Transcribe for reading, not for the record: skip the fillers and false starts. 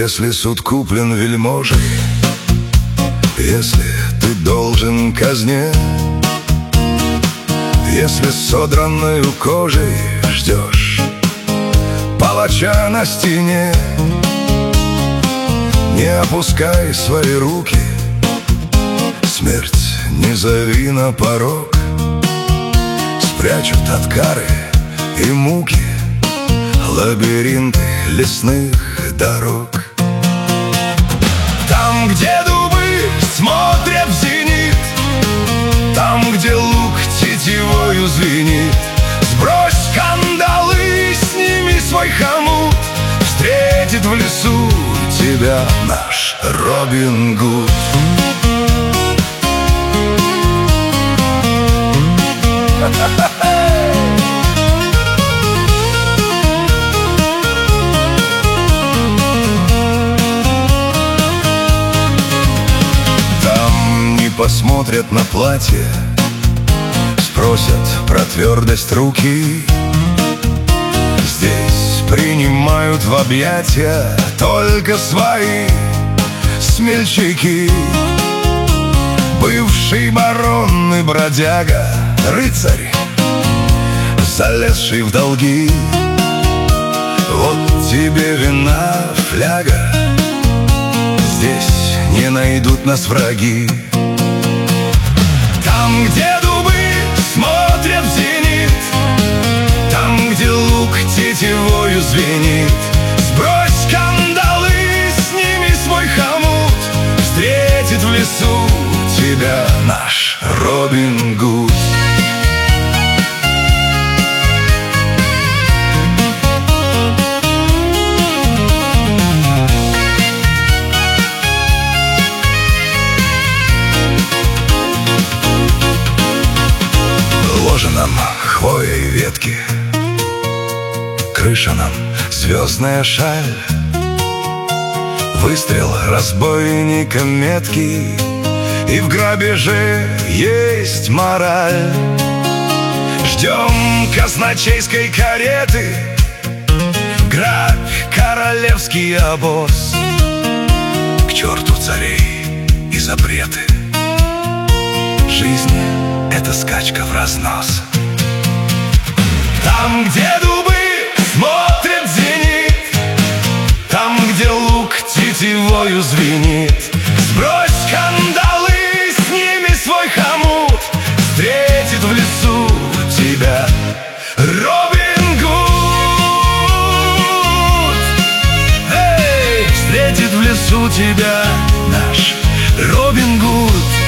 Если суд куплен вельможей, если ты должен казне, если содранную кожей ждешь палача на стене, не опускай свои руки, смерть не зови на порог. Спрячут от кары и муки лабиринты лесных дорог. Там, где дубы смотрят в зенит, там, где лук тетивою звенит, сбрось кандалы, сними свой хомут, встретит в лесу тебя наш Робин Гуд. Там не посмотрят на платье, спросят про твердость руки. Здесь принимают в объятия только свои смельчаки. Бывший барон и бродяга, рыцарь, залезший в долги, вот тебе вина фляга, здесь не найдут нас враги. Там, где дубы смотрят в зенит, там, где лук тетивою звенит, сбрось кандалы, сними свой хомут, встретит в лесу тебя наш Робин Гуд. Ложа нам хвоя и ветки, крыша нам звездная шаль, выстрел разбойника меткий, и в грабеже есть мораль. Ждем казначейской кареты, грабь королевский обоз, к черту царей и запреты. Жизнь — это скачка в разнос. Там, где дубы смотрят в зенит, там, где лук тетивою звенит, сбрось кандалы, сними свой хомут, встретит в лесу тебя Робин Гуд. Эй, встретит в лесу тебя наш Робин Гуд.